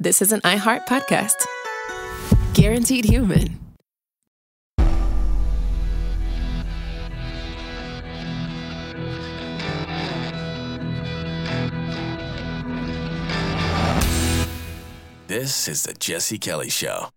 This is an iHeart podcast. Guaranteed Human. This is the Jesse Kelly Show.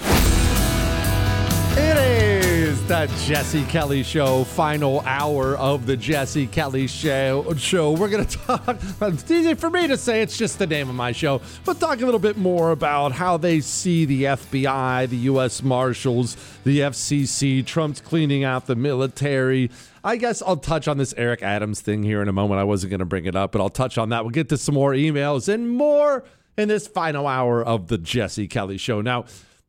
It is the Jesse Kelly Show, final hour of the Jesse Kelly Show. We're going to talk, it's easy for me to say, it's just the name of my show. We'll talk a little bit more about how they see the FBI, the U.S. Marshals, the FCC, Trump's cleaning out the military. I guess I'll touch on this Eric Adams thing here in a moment. I wasn't going to bring it up, but I'll touch on that. We'll get to some more emails and more in this final hour of the Jesse Kelly Show. Now,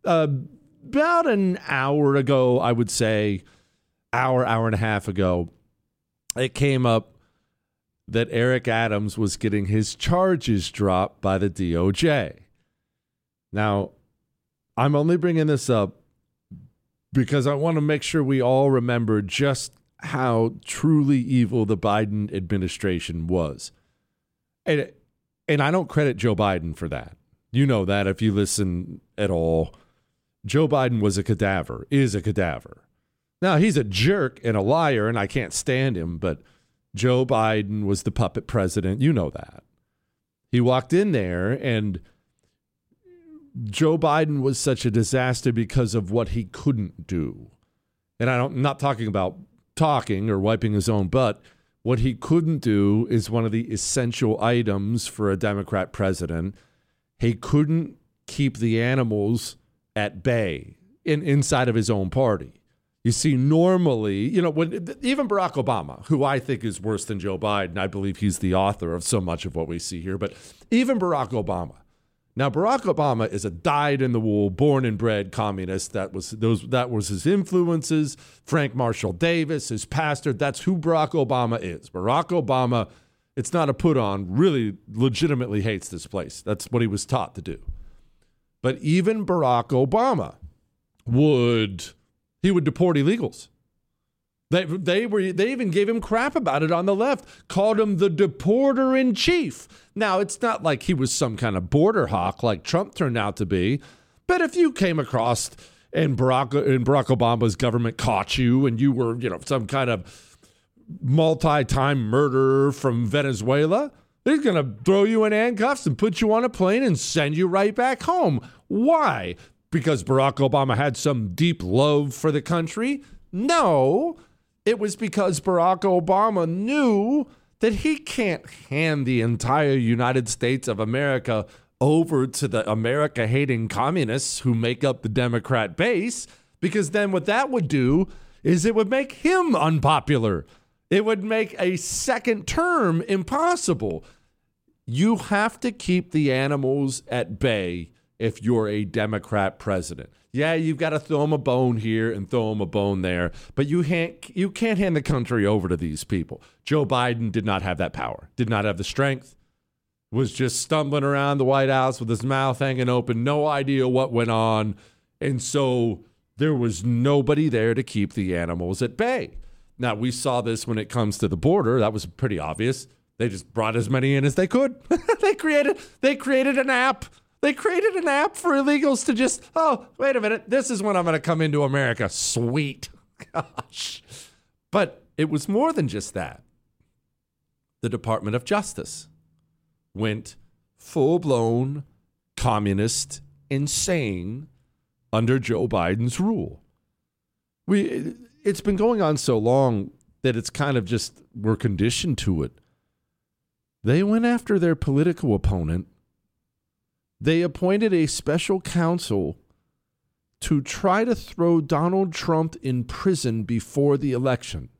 about an hour ago, I would say, hour and a half ago, it came up that Eric Adams was getting his charges dropped by the DOJ. Now, I'm only bringing this up because I want to make sure we all remember just how truly evil the Biden administration was. And I don't credit Joe Biden for that. You know that if you listen at all. Joe Biden was a cadaver, is a cadaver. Now, he's a jerk and a liar, and I can't stand him, but Joe Biden was the puppet president. You know that. He walked in there, and Joe Biden was such a disaster because of what he couldn't do. And I'm not talking about talking or wiping his own butt. What he couldn't do is one of the essential items for a Democrat president. He couldn't keep the animals at bay inside of his own party. You see, normally, even Barack Obama, who I think is worse than Joe Biden, I believe he's the author of so much of what we see here, but even Barack Obama. Now, Barack Obama is a dyed-in-the-wool, born and bred communist. That was his influences. Frank Marshall Davis, his pastor. That's who Barack Obama is. Barack Obama, it's not a put-on, really legitimately hates this place. That's what he was taught to do. But even Barack Obama would deport illegals. They even gave him crap about it on the left, called him the deporter in chief. Now, it's not like he was some kind of border hawk like Trump turned out to be. But if you came across and Barack Obama's government caught you and you were, some kind of multi-time murderer from Venezuela, they're going to throw you in handcuffs and put you on a plane and send you right back home. Why? Because Barack Obama had some deep love for the country? No. It was because Barack Obama knew that he can't hand the entire United States of America over to the America-hating communists who make up the Democrat base, because then what that would do is it would make him unpopular. It would make a second term impossible. You have to keep the animals at bay if you're a Democrat president. Yeah, you've got to throw them a bone here and throw them a bone there, but you can't hand the country over to these people. Joe Biden did not have that power, did not have the strength, was just stumbling around the White House with his mouth hanging open, no idea what went on, and so there was nobody there to keep the animals at bay. Now, we saw this when it comes to the border. That was pretty obvious. They just brought as many in as they could. They created an app. They created an app for illegals to just, oh, wait a minute, this is when I'm going to come into America. Sweet. Gosh. But it was more than just that. The Department of Justice went full-blown communist insane under Joe Biden's rule. It's been going on so long that it's kind of just, we're conditioned to it. They went after their political opponent. They appointed a special counsel to try to throw Donald Trump in prison before the election.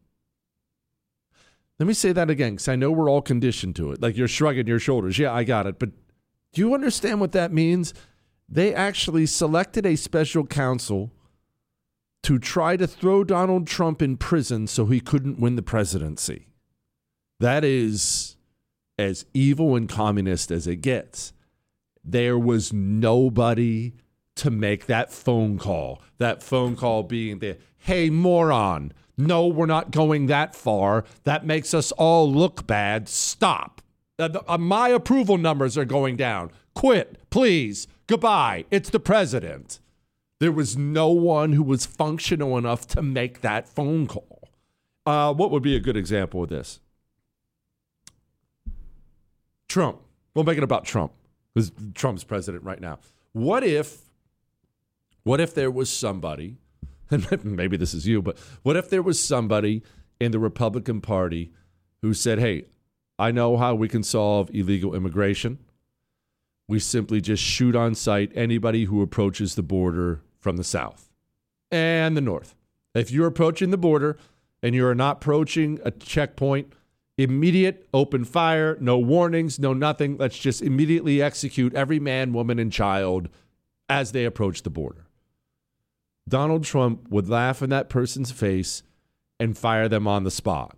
Let me say that again, because I know we're all conditioned to it. Like, you're shrugging your shoulders. Yeah, I got it. But do you understand what that means? They actually selected a special counsel to try to throw Donald Trump in prison so he couldn't win the presidency. That is as evil and communist as it gets. There was nobody to make that phone call. That phone call being the, hey, moron, no, we're not going that far. That makes us all look bad. Stop. My approval numbers are going down. Quit, please. Goodbye. It's the president. There was no one who was functional enough to make that phone call. What would be a good example of this? Trump. We'll make it about Trump, because Trump's president right now. What if there was somebody, and maybe this is you, but what if there was somebody in the Republican Party who said, hey, I know how we can solve illegal immigration. We simply just shoot on sight anybody who approaches the border from the south and the north. If you're approaching the border and you're not approaching a checkpoint, immediate open fire, no warnings, no nothing. Let's just immediately execute every man, woman, and child as they approach the border. Donald Trump would laugh in that person's face and fire them on the spot.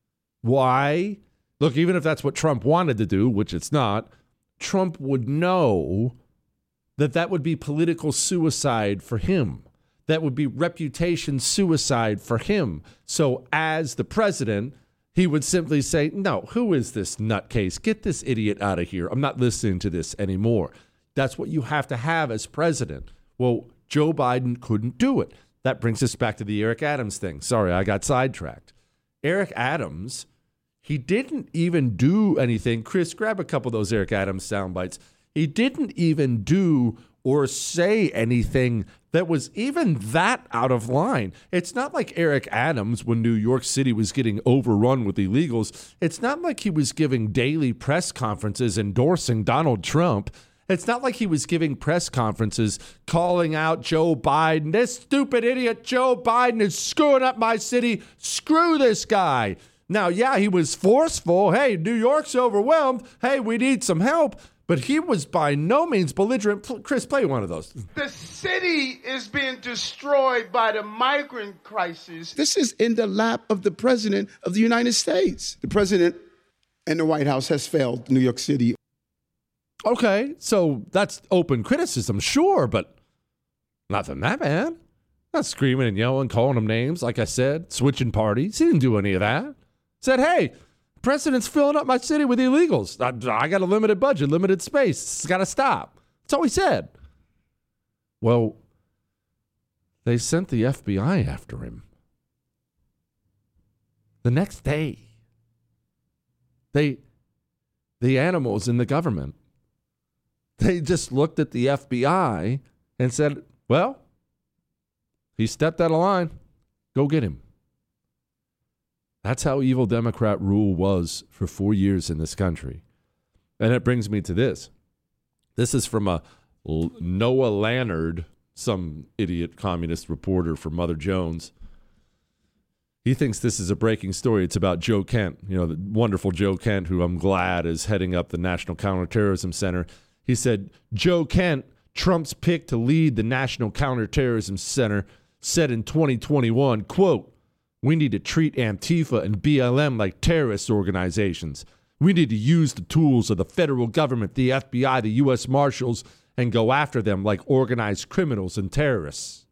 Why? Look, even if that's what Trump wanted to do, which it's not, Trump would know that would be political suicide for him. That would be reputation suicide for him. So as the president, he would simply say, no, who is this nutcase? Get this idiot out of here. I'm not listening to this anymore. That's what you have to have as president. Well, Joe Biden couldn't do it. That brings us back to the Eric Adams thing. Sorry, I got sidetracked. Eric Adams, he didn't even do anything. Chris, grab a couple of those Eric Adams sound bites. He didn't even do or say anything that was even that out of line. It's not like Eric Adams, when New York City was getting overrun with illegals, it's not like he was giving daily press conferences endorsing Donald Trump. It's not like he was giving press conferences calling out Joe Biden. This stupid idiot Joe Biden is screwing up my city. Screw this guy. Now, yeah, he was forceful. Hey, New York's overwhelmed. Hey, we need some help. But he was by no means belligerent. Chris, play one of those. The city is being destroyed by the migrant crisis. This is in the lap of the president of the United States. The president and the White House has failed New York City. Okay, so that's open criticism, sure, but nothing that bad. Not screaming and yelling, calling them names, like I said, switching parties. He didn't do any of that. Said, hey, president's filling up my city with illegals. I got a limited budget, limited space. It's got to stop. That's all he said. Well, they sent the FBI after him. The next day, the animals in the government, they just looked at the FBI and said, well, he stepped out of line. Go get him. That's how evil Democrat rule was for 4 years in this country. And it brings me to this. This is from a Noah Lannard, some idiot communist reporter for Mother Jones. He thinks this is a breaking story. It's about Joe Kent, the wonderful Joe Kent, who I'm glad is heading up the National Counterterrorism Center. He said, Joe Kent, Trump's pick to lead the National Counterterrorism Center, said in 2021, quote, we need to treat Antifa and BLM like terrorist organizations. We need to use the tools of the federal government, the FBI, the U.S. Marshals, and go after them like organized criminals and terrorists.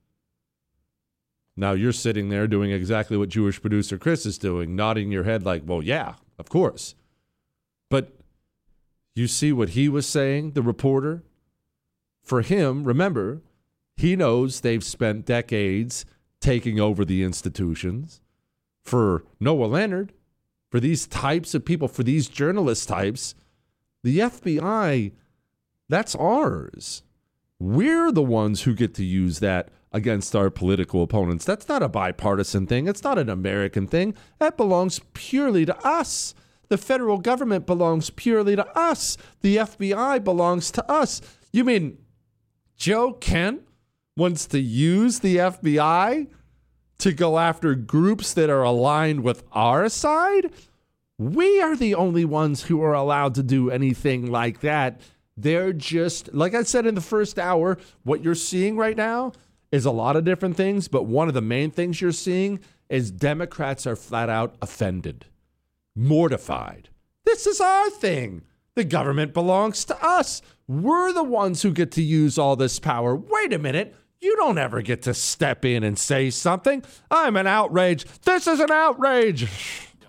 Now you're sitting there doing exactly what Jewish producer Chris is doing, nodding your head like, well, yeah, of course. But you see what he was saying, the reporter? For him, remember, he knows they've spent decades taking over the institutions. For Noah Leonard, for these types of people, for these journalist types, the FBI, that's ours. We're the ones who get to use that against our political opponents. That's not a bipartisan thing. It's not an American thing. That belongs purely to us. The federal government belongs purely to us. The FBI belongs to us. You mean Joe Kent wants to use the FBI to go after groups that are aligned with our side? We are the only ones who are allowed to do anything like that. They're just, like I said in the first hour, what you're seeing right now is a lot of different things, but one of the main things you're seeing is Democrats are flat out offended, mortified. This is our thing. The government belongs to us. We're the ones who get to use all this power. Wait a minute. You don't ever get to step in and say something. I'm an outrage. This is an outrage.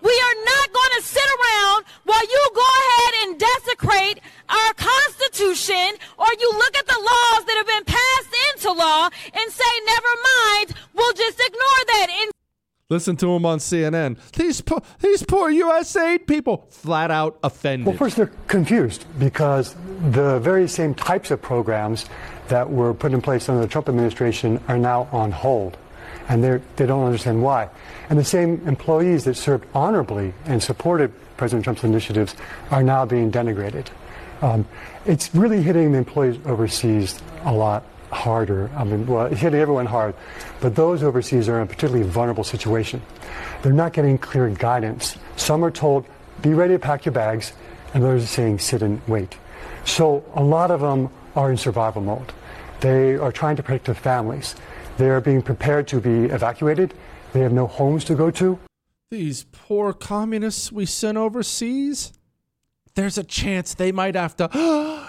We are not going to sit around while you go ahead and desecrate our Constitution, or you look at the laws that have been passed into law and say, never mind, we'll just ignore that. And listen to him on CNN. These poor USAID people flat out offended. Well, first, they're confused because the very same types of programs that were put in place under the Trump administration are now on hold, and they don't understand why. And the same employees that served honorably and supported President Trump's initiatives are now being denigrated. It's really hitting the employees overseas a lot harder. I mean, well, it's hitting everyone hard, but those overseas are in a particularly vulnerable situation. They're not getting clear guidance. Some are told, be ready to pack your bags, and others are saying, sit and wait. So a lot of them are in survival mode. They are trying to protect their families. They are being prepared to be evacuated. They have no homes to go to. These poor communists we sent overseas, there's a chance they might have to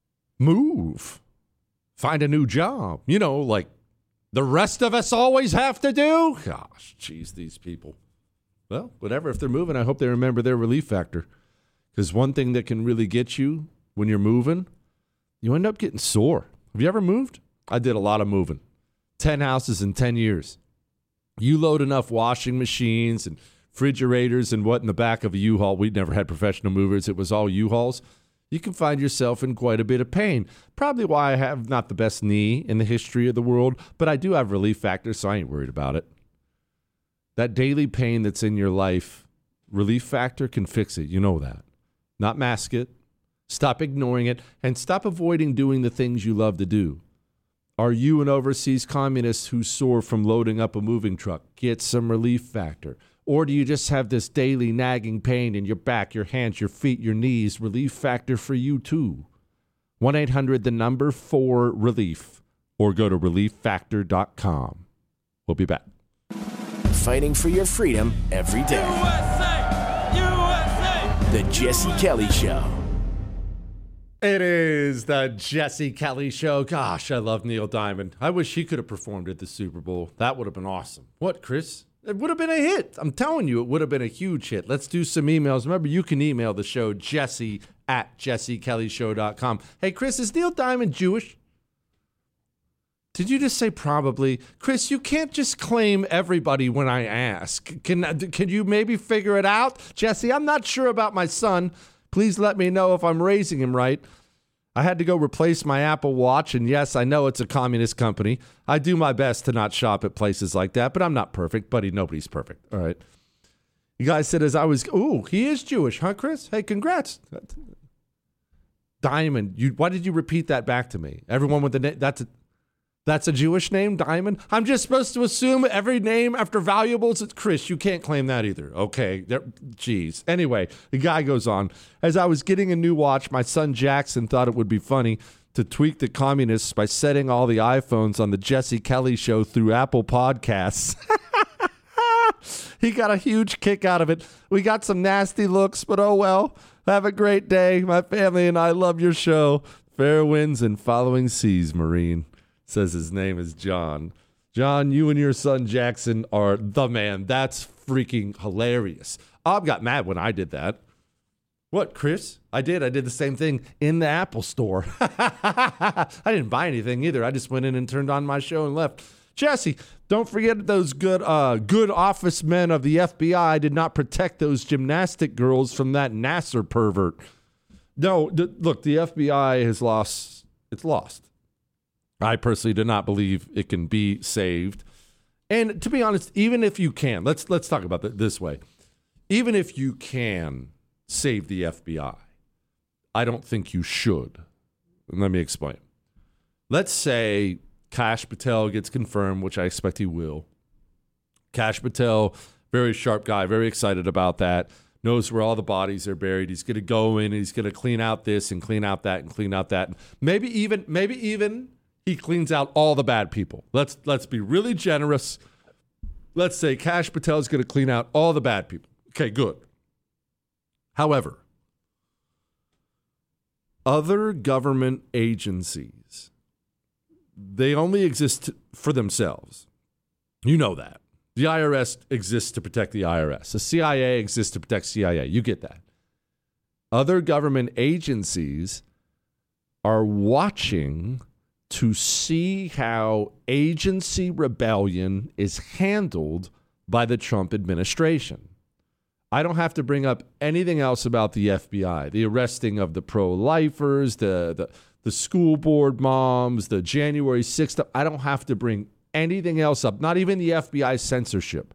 move, find a new job, like the rest of us always have to do. Gosh, geez, these people. Well, whatever. If they're moving, I hope they remember their relief factor. Because one thing that can really get you when you're moving, you end up getting sore. Have you ever moved? I did a lot of moving. 10 houses in 10 years. You load enough washing machines and refrigerators and what in the back of a U-Haul. We'd never had professional movers. It was all U-Hauls. You can find yourself in quite a bit of pain. Probably why I have not the best knee in the history of the world, but I do have relief factor, so I ain't worried about it. That daily pain that's in your life, relief factor can fix it. You know that. Not mask it. Stop ignoring it, and stop avoiding doing the things you love to do. Are you an overseas communist who's sore from loading up a moving truck? Get some relief factor. Or do you just have this daily nagging pain in your back, your hands, your feet, your knees? Relief factor for you too. 1-800-4-RELIEF or go to relieffactor.com. We'll be back. Fighting for your freedom every day. USA! USA! The Jesse Kelly Show. It is the Jesse Kelly Show. Gosh, I love Neil Diamond. I wish he could have performed at the Super Bowl. That would have been awesome. What, Chris? It would have been a hit. I'm telling you, it would have been a huge hit. Let's do some emails. Remember, you can email the show, jesse@jessekellyshow.com. Hey, Chris, is Neil Diamond Jewish? Did you just say probably? Chris, you can't just claim everybody when I ask. Can you maybe figure it out? Jesse, I'm not sure about my son. Please let me know if I'm raising him right. I had to go replace my Apple Watch, and yes, I know it's a communist company. I do my best to not shop at places like that, but I'm not perfect. Buddy, nobody's perfect. All right. You guys said he is Jewish, huh, Chris? Hey, congrats. Diamond, why did you repeat that back to me? Everyone with the name, that's a Jewish name, Diamond? I'm just supposed to assume every name after valuables? Chris, you can't claim that either. Okay, geez. Anyway, the guy goes on. As I was getting a new watch, my son Jackson thought it would be funny to tweak the communists by setting all the iPhones on the Jesse Kelly Show through Apple Podcasts. He got a huge kick out of it. We got some nasty looks, but oh well. Have a great day. My family and I love your show. Fair winds and following seas, Marine. Says his name is John. John, you and your son Jackson are the man. That's freaking hilarious. Bob got mad when I did that. What, Chris? I did the same thing in the Apple store. I didn't buy anything either. I just went in and turned on my show and left. Jesse, don't forget those good office men of the FBI did not protect those gymnastic girls from that Nasser pervert. No, look, the FBI has lost. It's lost. I personally do not believe it can be saved. And to be honest, even if you can, let's talk about it this way. Even if you can save the FBI, I don't think you should. And let me explain. Let's say Kash Patel gets confirmed, which I expect he will. Kash Patel, very sharp guy, very excited about that. Knows where all the bodies are buried. He's going to go in and he's going to clean out this and clean out that and clean out that. Maybe even he cleans out all the bad people. Let's be really generous. Let's say Kash Patel is going to clean out all the bad people. Okay, good. However, other government agencies, they only exist for themselves. You know that. The IRS exists to protect the IRS. The CIA exists to protect CIA. You get that. Other government agencies are watching to see how agency rebellion is handled by the Trump administration. I don't have to bring up anything else about the FBI, the arresting of the pro-lifers, the school board moms, the January 6th. I don't have to bring anything else up, not even the FBI censorship.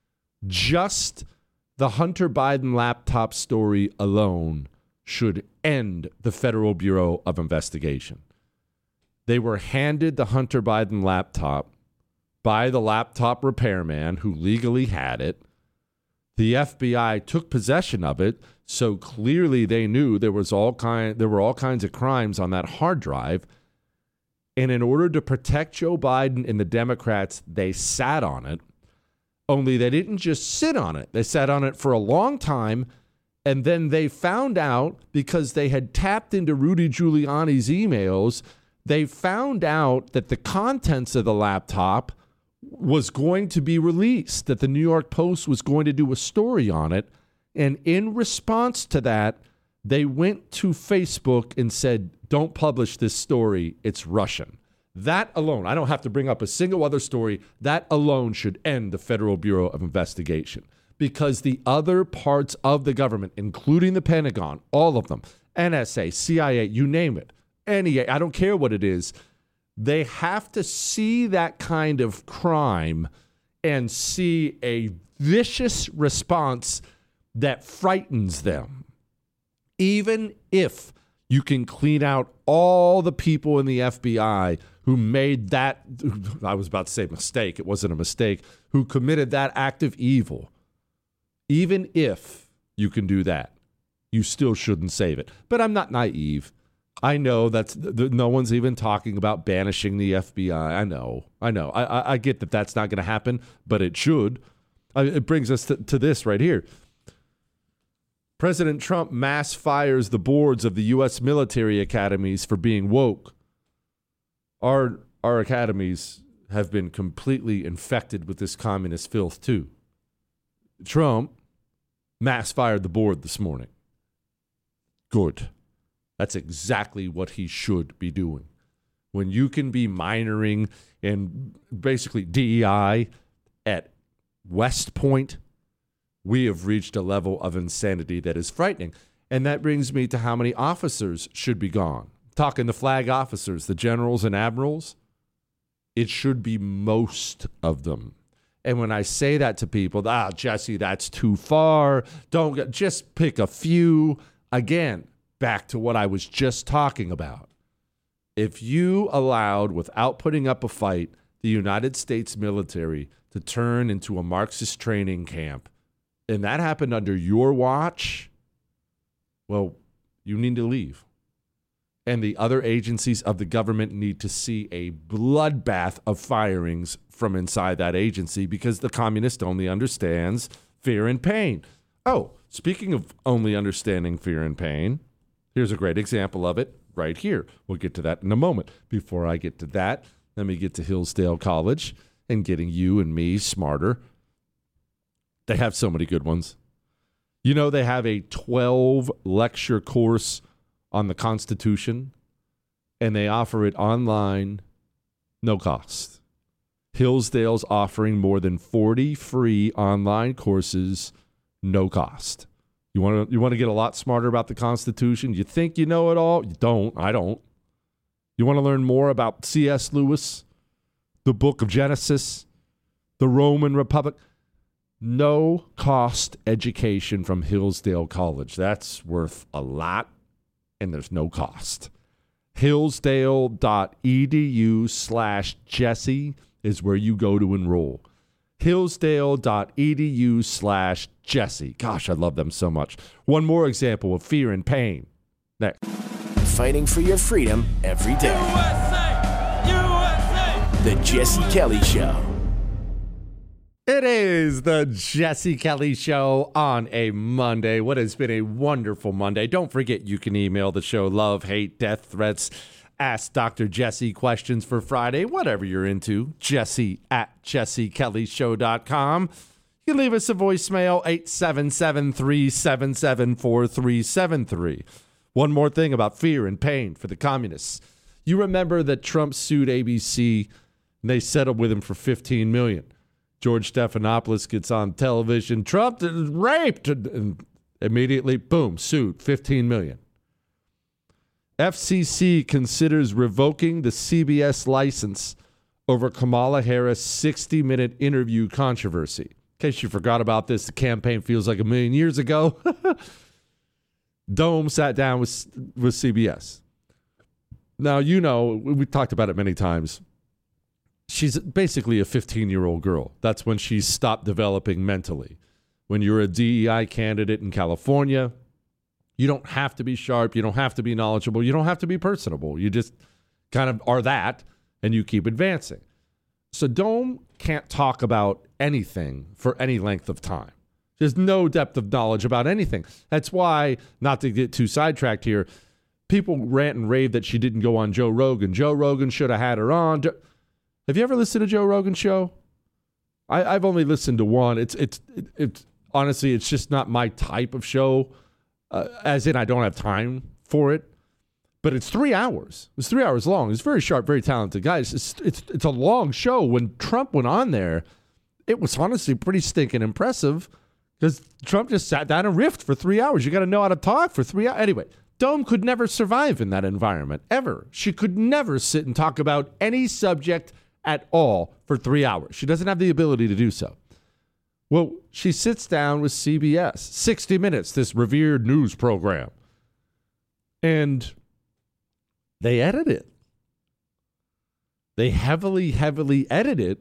Just the Hunter Biden laptop story alone should end the Federal Bureau of Investigation. They were handed the Hunter Biden laptop by the laptop repairman who legally had it. The FBI took possession of it, so clearly they knew there were all kinds of crimes on that hard drive. And in order to protect Joe Biden and the Democrats, they sat on it. Only they didn't just sit on it. They sat on it for a long time, and then they found out, because they had tapped into Rudy Giuliani's emails, they found out that the contents of the laptop was going to be released, that the New York Post was going to do a story on it. And in response to that, they went to Facebook and said, don't publish this story. It's Russian. That alone, I don't have to bring up a single other story. That alone should end the Federal Bureau of Investigation, because the other parts of the government, including the Pentagon, all of them, NSA, CIA, you name it, NEA, I don't care what it is, they have to see that kind of crime and see a vicious response that frightens them. Even if you can clean out all the people in the FBI who made that, I was about to say mistake, it wasn't a mistake, who committed that act of evil. Even if you can do that, you still shouldn't save it. But I'm not naive. I know that's no one's even talking about banishing the FBI. I know. I get that that's not going to happen, but it should. It brings us to this right here. President Trump mass fires the boards of the U.S. military academies for being woke. Our academies have been completely infected with this communist filth too. Trump mass fired the board this morning. Good. That's exactly what he should be doing. When you can be minoring in basically DEI at West Point, we have reached a level of insanity that is frightening. And that brings me to how many officers should be gone. Talking the flag officers, the generals and admirals, it should be most of them. And when I say that to people, Jesse, that's too far. Just pick a few. Again, back to what I was just talking about. If you allowed, without putting up a fight, the United States military to turn into a Marxist training camp, and that happened under your watch, well, you need to leave. And the other agencies of the government need to see a bloodbath of firings from inside that agency, because the communist only understands fear and pain. Oh, speaking of only understanding fear and pain, here's a great example of it right here. We'll get to that in a moment. Before I get to that, let me get to Hillsdale College and getting you and me smarter. They have so many good ones. You know, they have a 12-lecture course on the Constitution, and they offer it online, no cost. Hillsdale's offering more than 40 free online courses, no cost. You want to get a lot smarter about the Constitution? You think you know it all? You don't. I don't. You want to learn more about C.S. Lewis, the book of Genesis, the Roman Republic? No cost education from Hillsdale College. That's worth a lot, and there's no cost. Hillsdale.edu/Jesse is where you go to enroll. Hillsdale.edu/Jesse. Gosh, I love them so much. One more example of fear and pain. Next. Fighting for your freedom every day. USA! USA! The Jesse Kelly Show. It is the Jesse Kelly Show on a Monday. What has been a wonderful Monday. Don't forget you can email the show love, hate, death threats Ask Dr. Jesse questions for Friday, whatever you're into. Jesse at jessekellyshow.com. You can leave us a voicemail, 877-377-4373. One more thing about fear and pain for the communists. You remember that Trump sued ABC, and they settled with him for $15 million. George Stephanopoulos gets on television. Trump raped, and immediately, boom, sued, $15 million. FCC considers revoking the CBS license over Kamala Harris' 60-minute interview controversy. In case you forgot about this, the campaign feels like a million years ago. Dome sat down with CBS. Now, you know, we talked about it many times. She's basically a 15-year-old girl. That's when she stopped developing mentally. When you're a DEI candidate in California, you don't have to be sharp. You don't have to be knowledgeable. You don't have to be personable. You just kind of are that, and you keep advancing. So Dome can't talk about anything for any length of time. There's no depth of knowledge about anything. That's why, not to get too sidetracked here, people rant and rave that she didn't go on Joe Rogan. Joe Rogan should have had her on. Have you ever listened to Joe Rogan's show? I've only listened to one. It's honestly, it's just not my type of show, as in I don't have time for it. But it's 3 hours. It's 3 hours long. It's very sharp, very talented guys. It's a long show. When Trump went on there, it was honestly pretty stinking impressive because Trump just sat down and riffed for 3 hours. You got to know how to talk for 3 hours. Anyway, Dome could never survive in that environment, ever. She could never sit and talk about any subject at all for 3 hours. She doesn't have the ability to do so. Well, she sits down with CBS, 60 Minutes, this revered news program, and they edit it. They heavily edit it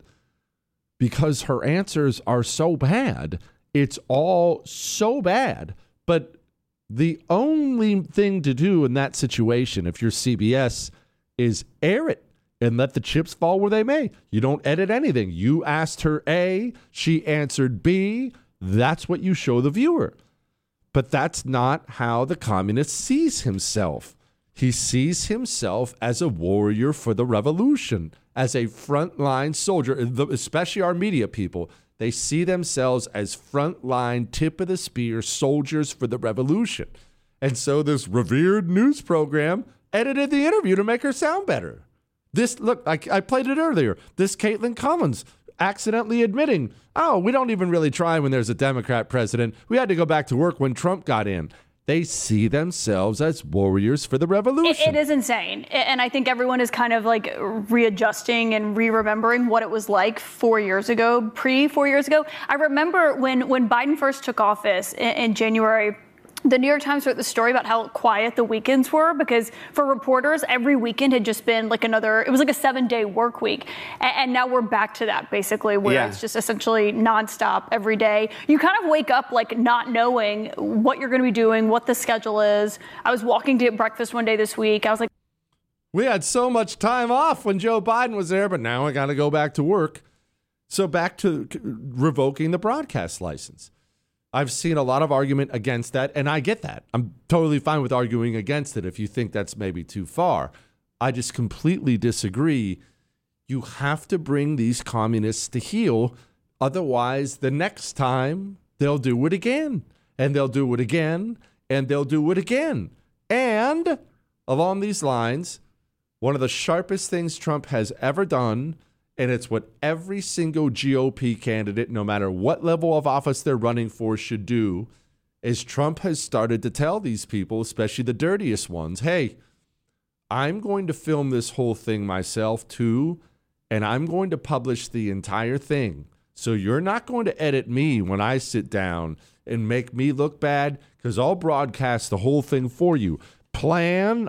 because her answers are so bad. It's all so bad. But the only thing to do in that situation, if you're CBS, is air it and let the chips fall where they may. You don't edit anything. You asked her A, she answered B. That's what you show the viewer. But that's not how the communist sees himself. He sees himself as a warrior for the revolution, as a frontline soldier, especially our media people. They see themselves as frontline, tip of the spear soldiers for the revolution. And so this revered news program edited the interview to make her sound better. Look, I played it earlier. This Caitlin Collins accidentally admitting, we don't even really try when there's a Democrat president. We had to go back to work when Trump got in. They see themselves as warriors for the revolution. It is insane. And I think everyone is kind of like readjusting and re-remembering what it was like 4 years ago, 4 years ago. I remember when Biden first took office in January, the New York Times wrote the story about how quiet the weekends were because for reporters, every weekend had just been like it was like a 7-day work week. And now we're back to that basically where it's just essentially nonstop every day. You kind of wake up like not knowing what you're going to be doing, what the schedule is. I was walking to get breakfast one day this week. I was like, we had so much time off when Joe Biden was there, but now I got to go back to work. So back to revoking the broadcast license. I've seen a lot of argument against that, and I get that. I'm totally fine with arguing against it if you think that's maybe too far. I just completely disagree. You have to bring these communists to heel. Otherwise, the next time, they'll do it again, and they'll do it again, and they'll do it again. And along these lines, one of the sharpest things Trump has ever done, and it's what every single GOP candidate, no matter what level of office they're running for, should do, is Trump has started to tell these people, especially the dirtiest ones, hey, I'm going to film this whole thing myself too, and I'm going to publish the entire thing. So you're not going to edit me when I sit down and make me look bad, because I'll broadcast the whole thing for you. Plan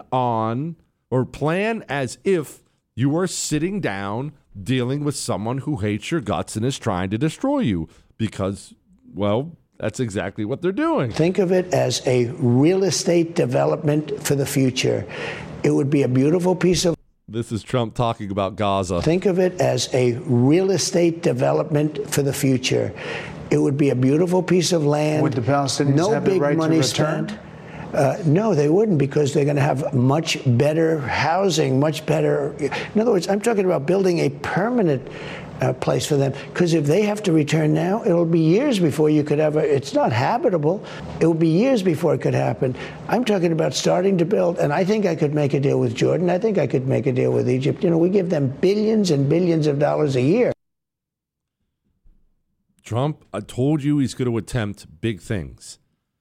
as if you are sitting down dealing with someone who hates your guts and is trying to destroy you because, well, that's exactly what they're doing. Think of it as a real estate development for the future. It would be a beautiful piece of... This is Trump talking about Gaza. Think of it as a real estate development for the future. It would be a beautiful piece of land. Would the Palestinians no have big the right money to return? Spent. No, they wouldn't, because they're going to have much better housing, much better. In other words, I'm talking about building a permanent place for them, because if they have to return now, it'll be years before you could ever. It's not habitable. It will be years before it could happen. I'm talking about starting to build, and I think I could make a deal with Jordan. I think I could make a deal with Egypt. You know, we give them billions and billions of dollars a year. Trump, I told you he's going to attempt big things.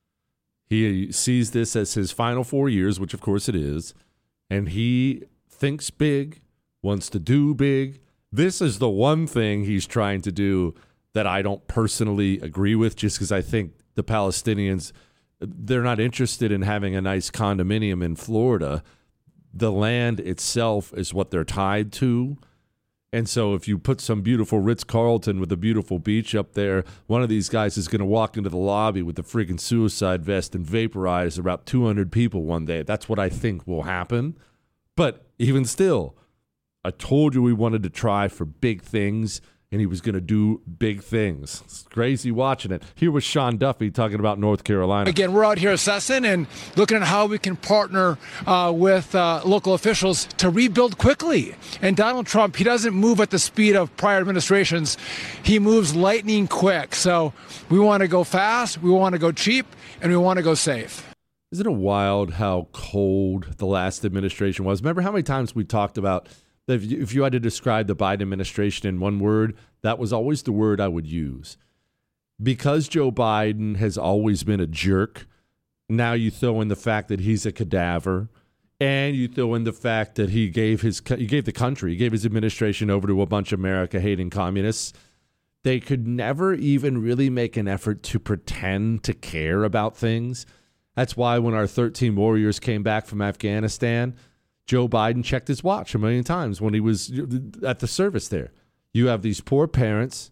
He sees this as his final 4 years, which of course it is, and he thinks big, wants to do big. This is the one thing he's trying to do that I don't personally agree with, just because I think the Palestinians, they're not interested in having a nice condominium in Florida. The land itself is what they're tied to. And so if you put some beautiful Ritz-Carlton with a beautiful beach up there, one of these guys is going to walk into the lobby with a freaking suicide vest and vaporize about 200 people one day. That's what I think will happen. But even still, I told you we wanted to try for big things, and he was going to do big things. It's crazy watching it. Here was Sean Duffy talking about North Carolina. Again, we're out here assessing and looking at how we can partner with local officials to rebuild quickly. And Donald Trump, he doesn't move at the speed of prior administrations. He moves lightning quick. So we want to go fast, we want to go cheap, and we want to go safe. Isn't it wild how cold the last administration was? Remember how many times we talked about if you had to describe the Biden administration in one word, that was always the word I would use. Because Joe Biden has always been a jerk, now you throw in the fact that he's a cadaver, and you throw in the fact that he gave his administration over to a bunch of America-hating communists. They could never even really make an effort to pretend to care about things. That's why when our 13 warriors came back from Afghanistan, Joe Biden checked his watch a million times when he was at the service there. You have these poor parents,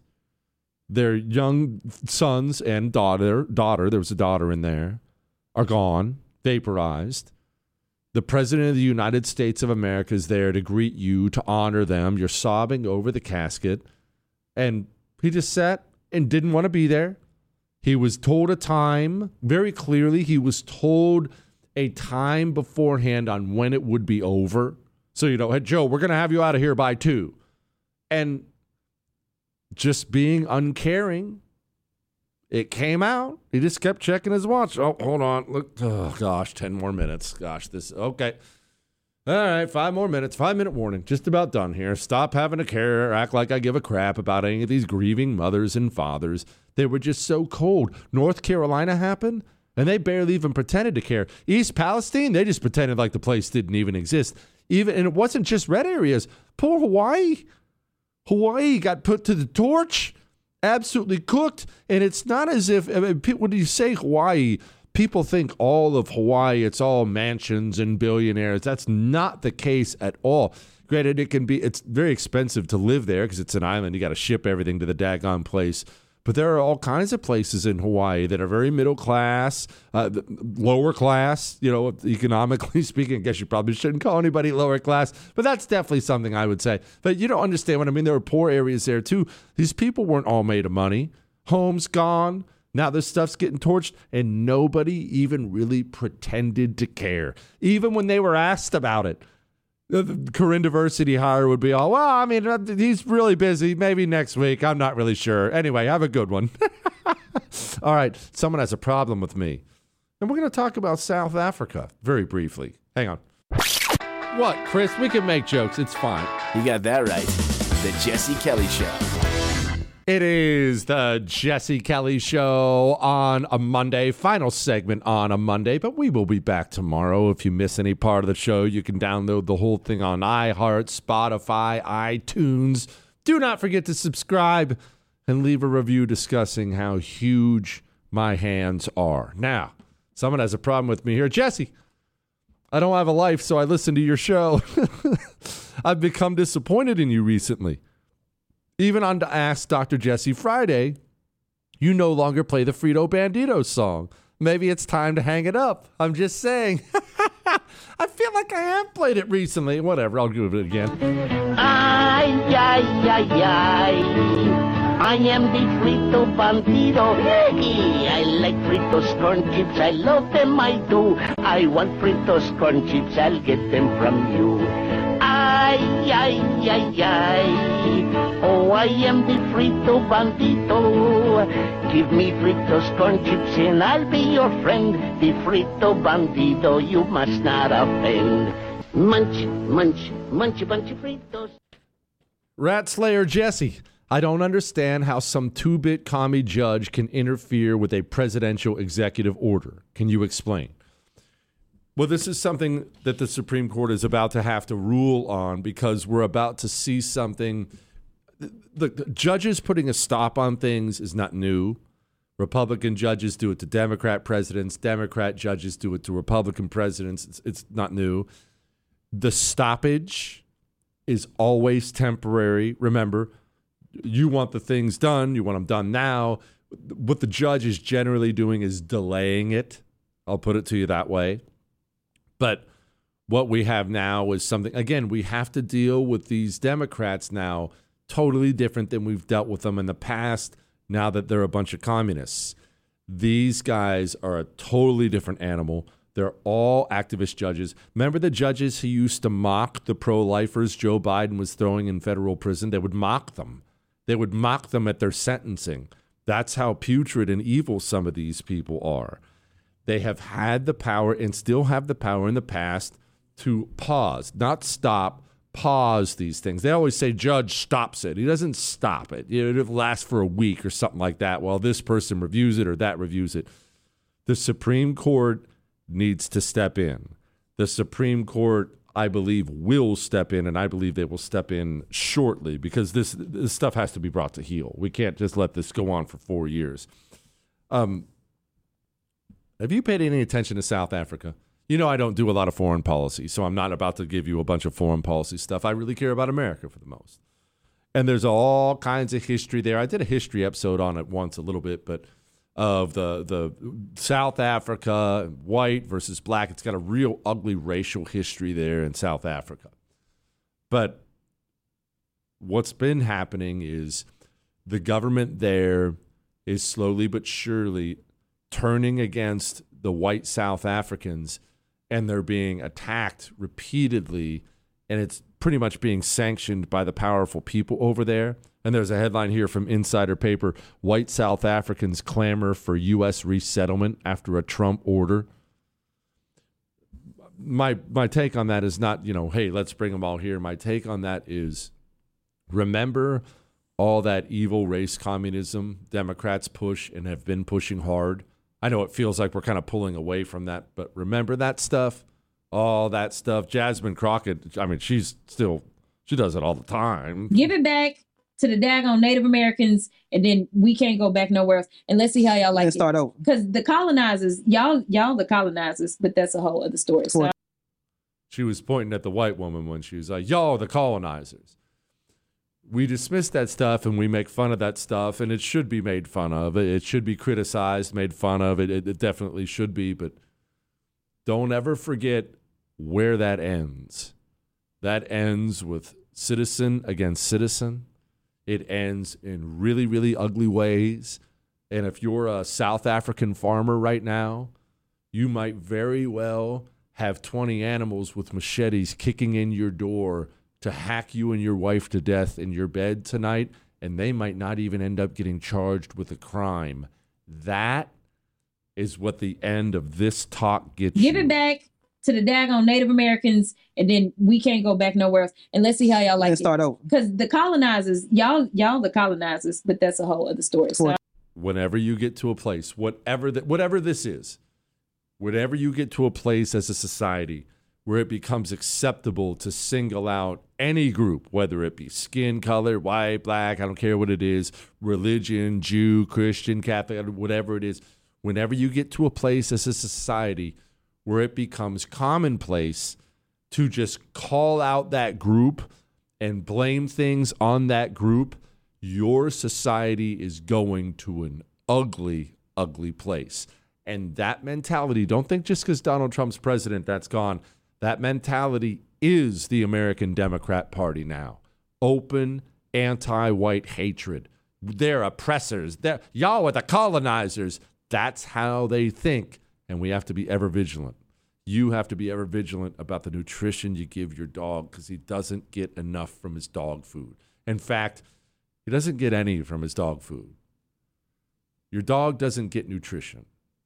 their young sons and daughter, there was a daughter in there, are gone, vaporized. The President of the United States of America is there to greet you, to honor them. You're sobbing over the casket. And he just sat and didn't want to be there. He was told a time, very clearly, he was told a time beforehand on when it would be over. So, hey, Joe, we're going to have you out of here by 2. And just being uncaring, it came out. He just kept checking his watch. Oh, hold on. Look, oh, gosh, 10 more minutes. Gosh, okay. All right, 5 more minutes. 5-minute warning. Just about done here. Stop having to care, act like I give a crap about any of these grieving mothers and fathers. They were just so cold. North Carolina happened, and they barely even pretended to care. East Palestine, they just pretended like the place didn't even exist. And it wasn't just red areas. Poor Hawaii. Hawaii got put to the torch, absolutely cooked. And it's not as if, when you say Hawaii, people think all of Hawaii, it's all mansions and billionaires. That's not the case at all. Granted, it's very expensive to live there because it's an island. You got to ship everything to the daggone place. But there are all kinds of places in Hawaii that are very middle class, lower class, economically speaking. I guess you probably shouldn't call anybody lower class, but that's definitely something I would say. But you don't understand what I mean. There were poor areas there too. These people weren't all made of money. Homes gone. Now this stuff's getting torched, and nobody even really pretended to care. Even when they were asked about it. Corinne Diversity hire would be all, well, I mean, he's really busy. Maybe next week. I'm not really sure. Anyway, have a good one. All right. Someone has a problem with me. And we're going to talk about South Africa very briefly. Hang on. What, Chris? We can make jokes. It's fine. You got that right. The Jesse Kelly Show. It is the Jesse Kelly Show on a Monday, final segment on a Monday, but we will be back tomorrow. If you miss any part of the show, you can download the whole thing on iHeart, Spotify, iTunes. Do not forget to subscribe and leave a review discussing how huge my hands are. Now, someone has a problem with me here. Jesse, I don't have a life, so I listen to your show. I've become disappointed in you recently. Even on Ask Dr. Jesse Friday, you no longer play the Frito Bandito song. Maybe it's time to hang it up. I'm just saying. I feel like I have played it recently. Whatever, I'll do it again. Ay, ay, ay, ay. I am the Frito Bandido. I like Fritos corn chips. I love them, I do. I want Fritos corn chips. I'll get them from you. Ay. Oh, I am the Frito Bandido. Give me Fritos corn chips and I'll be your friend. The Frito Bandido, you must not offend. Munch, munch, munch a bunch of Fritos. Rat Slayer Jesse. I don't understand how some 2-bit commie judge can interfere with a presidential executive order. Can you explain? Well, this is something that the Supreme Court is about to have to rule on because we're about to see something. The judges putting a stop on things is not new. Republican judges do it to Democrat presidents. Democrat judges do it to Republican presidents. It's not new. The stoppage is always temporary. Remember, you want the things done. You want them done now. What the judge is generally doing is delaying it. I'll put it to you that way. But what we have now is something, again, we have to deal with these Democrats now totally different than we've dealt with them in the past now that they're a bunch of communists. These guys are a totally different animal. They're all activist judges. Remember the judges who used to mock the pro-lifers Joe Biden was throwing in federal prison? They would mock them. They would mock them at their sentencing. That's how putrid and evil some of these people are. They have had the power and still have the power in the past to pause, not stop, pause these things. They always say judge stops it. He doesn't stop it. It lasts for a week or something like that while this person reviews it or that reviews it. The Supreme Court needs to step in. The Supreme Court, I believe, will step in, and I believe they will step in shortly because this stuff has to be brought to heel. We can't just let this go on for 4 years. Have you paid any attention to South Africa? You know I don't do a lot of foreign policy, so I'm not about to give you a bunch of foreign policy stuff. I really care about America for the most. And there's all kinds of history there. I did a history episode on it once a little bit, but of the South Africa, white versus black. It's got a real ugly racial history there in South Africa. But what's been happening is the government there is slowly but surely turning against the white South Africans, and they're being attacked repeatedly, and it's pretty much being sanctioned by the powerful people over there. And there's a headline here from Insider Paper: white South Africans clamor for U.S. resettlement after a Trump order. My take on that is not, hey, let's bring them all here. My take on that is, remember all that evil race communism Democrats push and have been pushing hard? I know it feels like we're kind of pulling away from that, but remember that stuff? All that stuff. Jasmine Crockett, I mean, she does it all the time. Give it back to the daggone Native Americans, and then we can't go back nowhere else. And let's see how y'all like it. Start over. Because the colonizers, y'all the colonizers, but that's a whole other story. So. She was pointing at the white woman when she was like, y'all the colonizers. We dismiss that stuff and we make fun of that stuff, and it should be made fun of. It should be criticized, made fun of. It definitely should be, but don't ever forget where that ends. That ends with citizen against citizen. It ends in really, really ugly ways. And if you're a South African farmer right now, you might very well have 20 animals with machetes kicking in your door to hack you and your wife to death in your bed tonight, and they might not even end up getting charged with a crime. That is what the end of this talk gets you. Give it back to the daggone Native Americans, and then we can't go back nowhere else. And let's see how y'all like it. Start over. Because the colonizers, y'all the colonizers, but that's a whole other story. So. Whenever you get to a place, whatever this is, whenever you get to a place as a society where it becomes acceptable to single out any group, whether it be skin color, white, black, I don't care what it is, religion, Jew, Christian, Catholic, whatever it is, whenever you get to a place as a society where it becomes commonplace to just call out that group and blame things on that group, your society is going to an ugly, ugly place. And that mentality, don't think just because Donald Trump's president, that's gone. That mentality is the American Democrat Party now. Open, anti-white hatred. They're oppressors. Y'all are the colonizers. That's how they think. And we have to be ever vigilant. You have to be ever vigilant about the nutrition you give your dog because he doesn't get enough from his dog food. In fact, he doesn't get any from his dog food. Your dog doesn't get nutrition.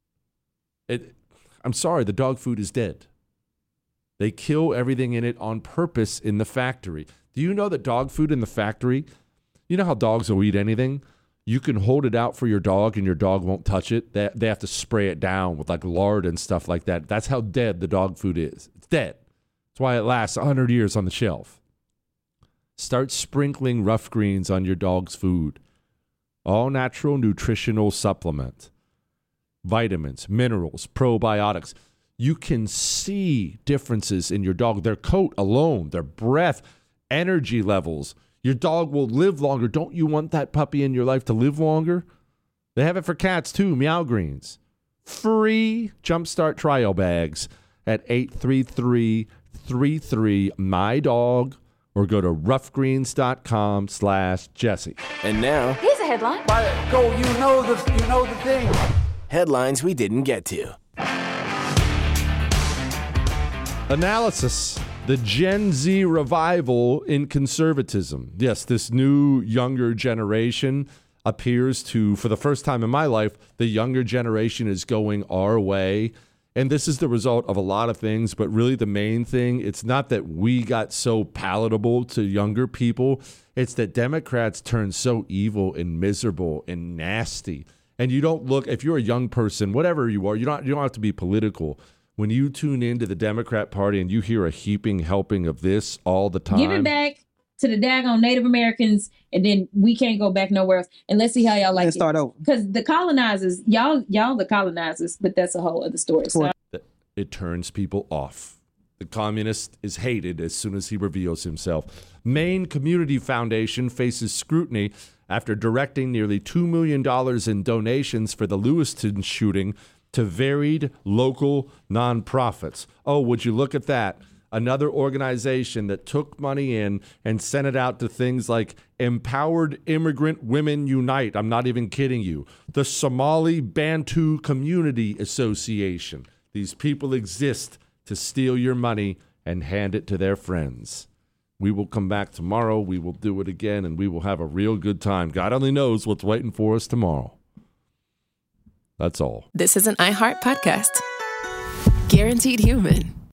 I'm sorry, the dog food is dead. They kill everything in it on purpose in the factory. Do you know that dog food in the factory, you know how dogs will eat anything? You can hold it out for your dog and your dog won't touch it. They have to spray it down with like lard and stuff like that. That's how dead the dog food is. It's dead. That's why it lasts 100 years on the shelf. Start sprinkling Rough Greens on your dog's food. All natural nutritional supplement. Vitamins, minerals, probiotics. You can see differences in your dog. Their coat alone, their breath, energy levels. Your dog will live longer. Don't you want that puppy in your life to live longer? They have it for cats too, Meow Greens. Free Jumpstart trial bags at 833-33-MY-DOG or go to roughgreens.com/Jesse. And now, here's a headline. Go, you know the thing. Headlines we didn't get to. Analysis. The Gen Z revival in conservatism. Yes, this new younger generation appears to, for the first time in my life, the younger generation is going our way. And this is the result of a lot of things, but really the main thing, it's not that we got so palatable to younger people. It's that Democrats turned so evil and miserable and nasty. And you don't look, if you're a young person, whatever you are, you don't have to be political. When you tune into the Democrat Party and you hear a heaping helping of this all the time. Give it back to the daggone Native Americans, and then we can't go back nowhere else. And let's see how y'all like it. Start over. Because the colonizers, y'all the colonizers, but that's a whole other story. So. It turns people off. The communist is hated as soon as he reveals himself. Maine Community Foundation faces scrutiny after directing nearly $2 million in donations for the Lewiston shooting to varied local nonprofits. Oh, would you look at that? Another organization that took money in and sent it out to things like Empowered Immigrant Women Unite. I'm not even kidding you. The Somali Bantu Community Association. These people exist to steal your money and hand it to their friends. We will come back tomorrow. We will do it again, and we will have a real good time. God only knows what's waiting for us tomorrow. That's all. This is an iHeart podcast. Guaranteed Human.